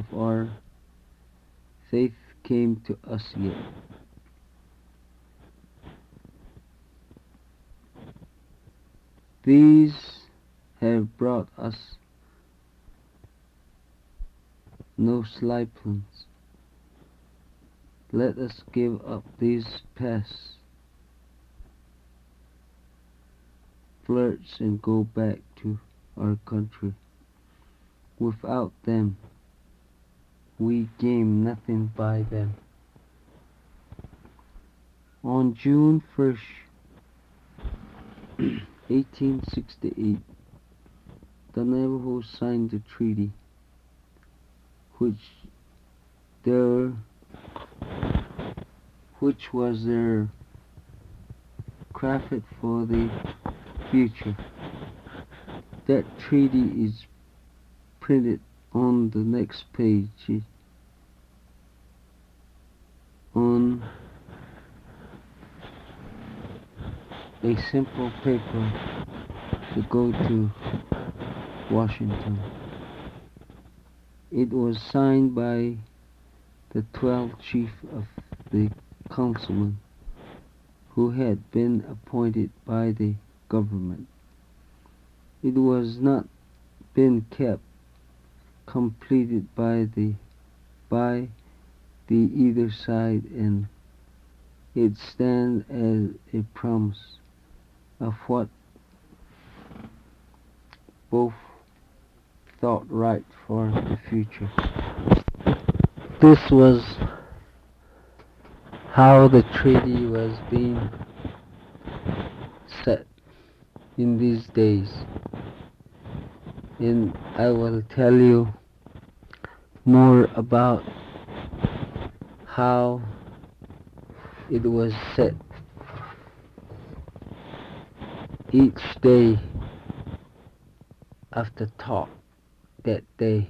of our faith came to us yet. These have brought us no slippings. Let us give up these past flirts and go back to our country. Without them, we gain nothing by them. On June 1st, 1868, the Navajos signed the treaty, which was their craft for the future. That treaty is printed on the next page on a simple paper to go to Washington. It was signed by the 12 chief of the councilmen who had been appointed by the government. It was not been kept completed by the either side, and it stands as a promise of what both thought right for the future. This was how the treaty was being set in these days, and I will tell you more about how it was set each day after talk that day.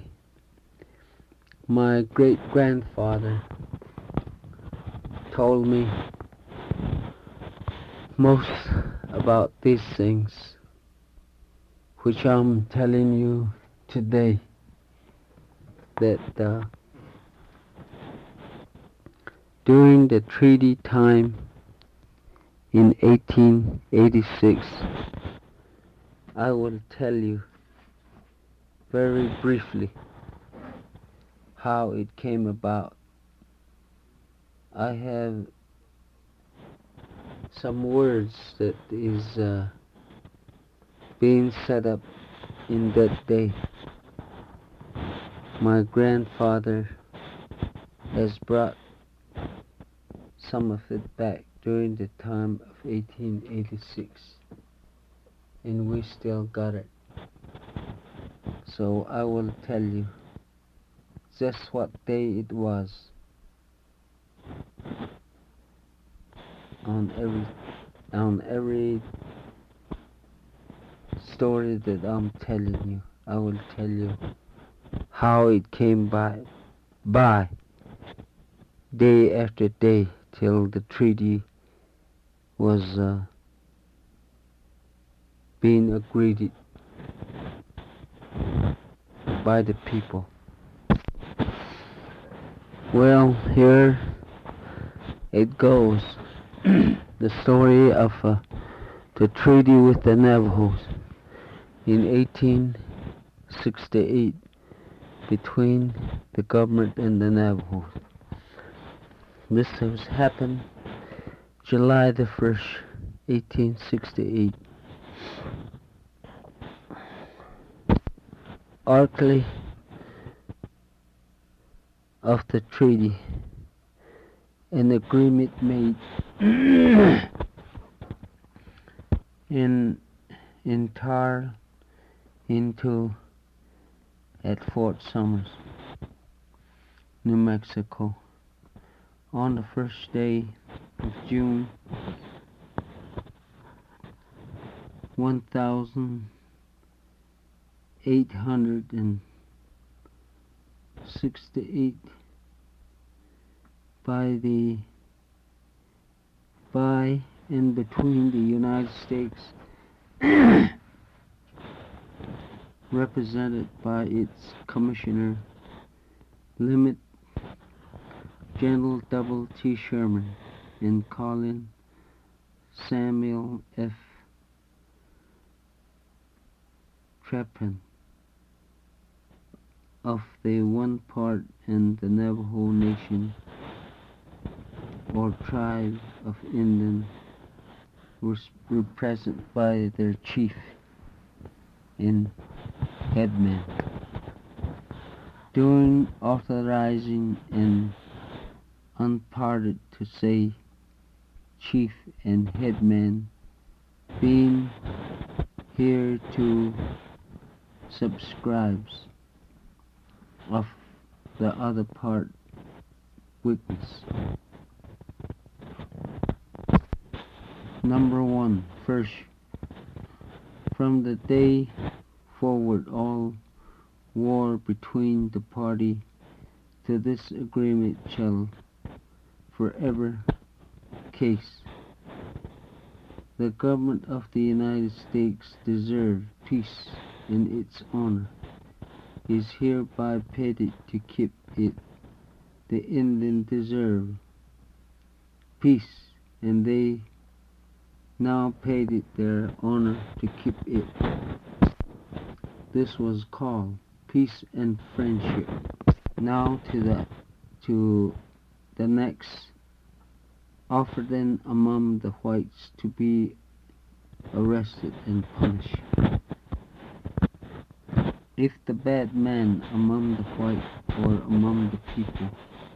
My great-grandfather told me most about these things which I'm telling you today, that during the treaty time in 1886, I will tell you very briefly how it came about. I have some words that is being set up in that day. My grandfather has brought some of it back during the time of 1886, and we still got it. So I will tell you just what day it was on every story that I'm telling you. I will tell you how it came by day after day till the treaty was being agreed by the people. Well, here it goes. The story of the treaty with the Navajos in 1868 between the government and the Navajos. This has happened July the 1st, 1868. Article of the treaty, an agreement made entered into at Fort Summers, New Mexico, on the first day of June 1868 by and between the United States represented by its commissioner Limit General W. T. Sherman and Colin Samuel F. Trapan of the one part in the Navajo Nation or tribe of Indians were represented by their chief and headman. During authorizing and unparted to say chief and headman being here to subscribes of the other part witness. Number 1. First, from the day forward all war between the party to this agreement shall forever cease. The government of the United States deserves peace in its honor, is hereby petted to keep it. The Indians deserve peace, and they now paid it their honor to keep it. This was called peace and friendship. Now to the next, offer them among the whites to be arrested and punished. If the bad man among the white or among the people,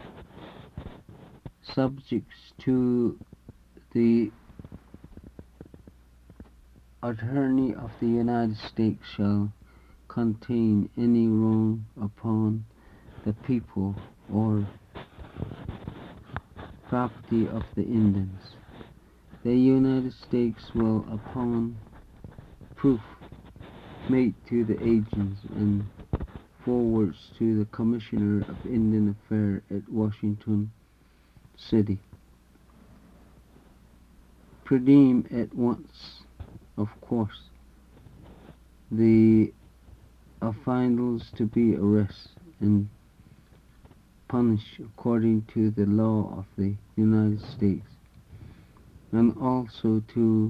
subjects to the attorney of the United States shall contain any wrong upon the people or property of the Indians, the United States will, upon proof made to the agents and forwards to the Commissioner of Indian Affairs at Washington City, presume at once, of course, the offenders to be arrested and punished according to the law of the United States, and also to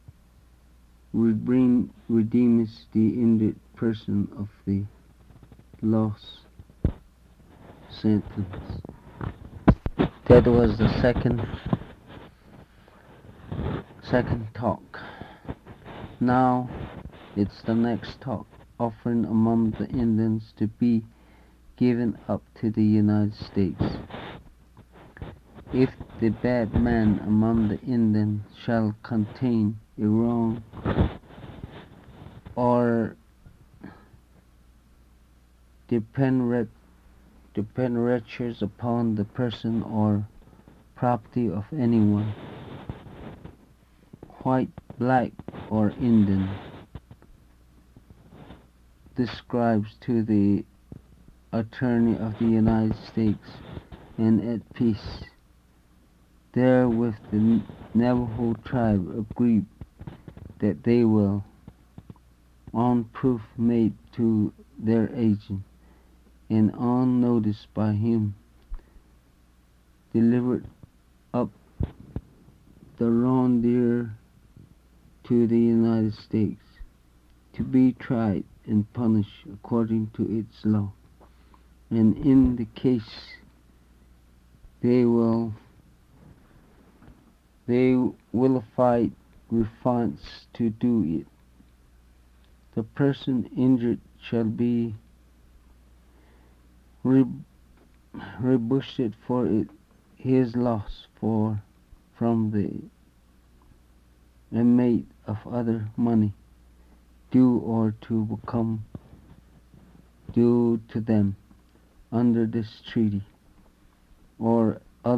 redeem the injured person of the lost sentence. That was the second talk. Now it's the next talk, offering among the Indians to be given up to the United States. If the bad man among the Indians shall contain a wrong or dependentures upon the person or property of anyone, white, black, or Indian, describes to the attorney of the United States, and at peace. Therewith the Navajo tribe agreed that they will, on proof made to their agent, and on notice by him, delivered up the wrongdoer to the United States, to be tried and punished according to its law. And in the case they vilified refuse to do it, the person injured shall be reimbursed for his loss from the inmate of other money due or to become due to them under this treaty, or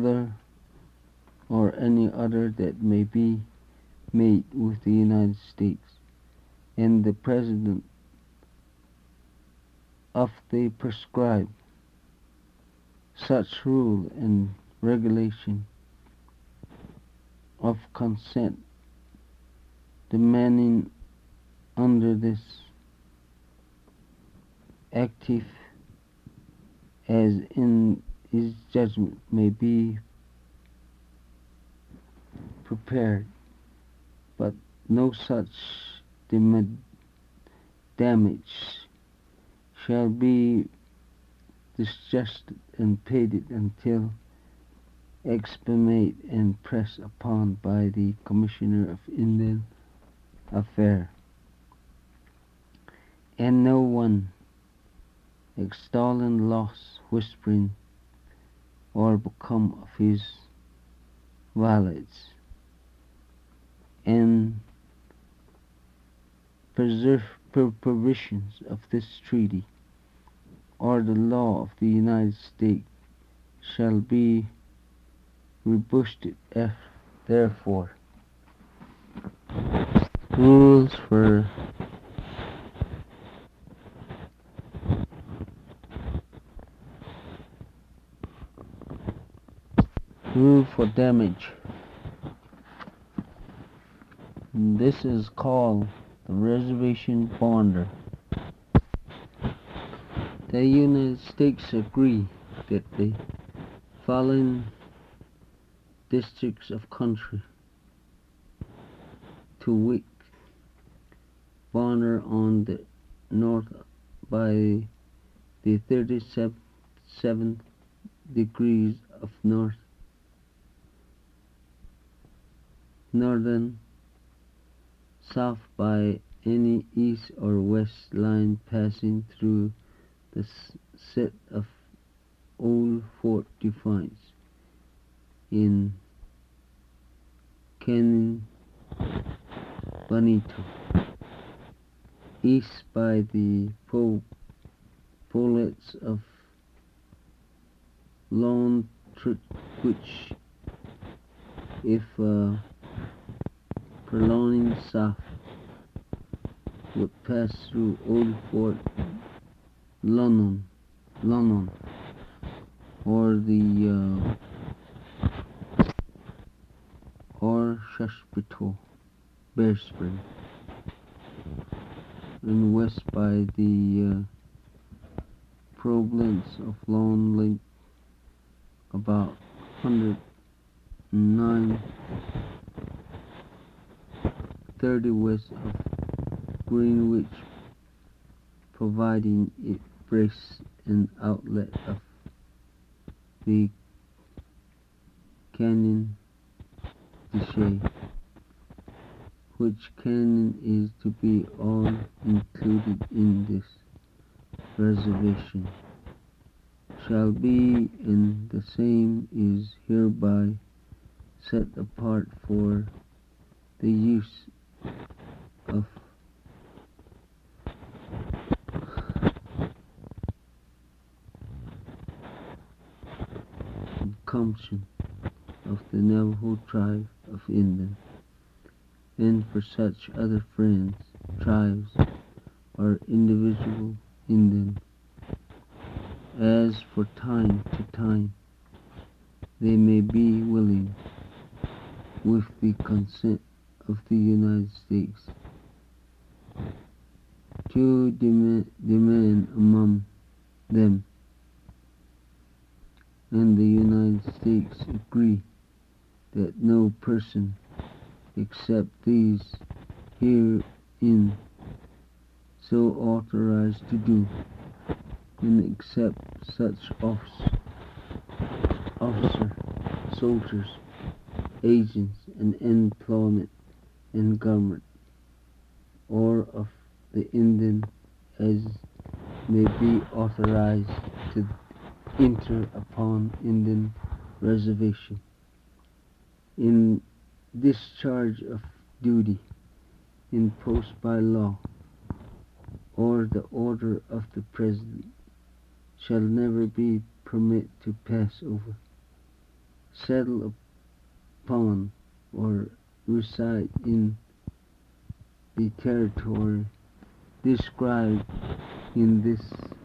any other that may be made with the United States, and the President of the prescribed such rule and regulation of consent demanding under this active as in his judgment may be prepared, but no such damage shall be discharged and paid until expiate and pressed upon by the Commissioner of Indian Affairs, and no one extolling loss, whispering, or become of his valets, and provisions of this treaty, or the law of the United States, shall be rebuked. Therefore, rules for damage. This is called the reservation bonder. The United States agree that the following districts of country, to wit, Bonner on the north by the 37 degrees of northern, south by any east or west line passing through the set of old Fort Defiance in Canyon Bonito, east by the pollets of Lone Tree, which, if prolonging south, would pass through Old Fort London, or the or Shashpito, Bear Spring, and west by the province of Lone Lake, about 109.30 west of Greenwich, providing it breaks an outlet of the Canyon de Chelly, which canyon is to be all included in this reservation, shall be, and the same is hereby set apart for the use of consumption of the Navajo tribe of Indian, and for such other friends, tribes, or individual Indians, as for time to time they may be willing, with the consent of the United States, to demand among them, and the United States agree that no person except these herein so authorized to do, and except such officer, soldiers, agents, and employment in government, or of the Indian as may be authorized to enter upon Indian reservation in discharge of duty imposed by law or the order of the President, shall never be permitted to pass over, settle upon, or reside in the territory described in this.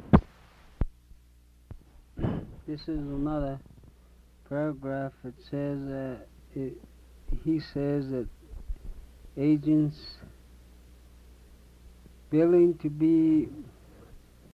This is another paragraph. It says that he says that agents willing to be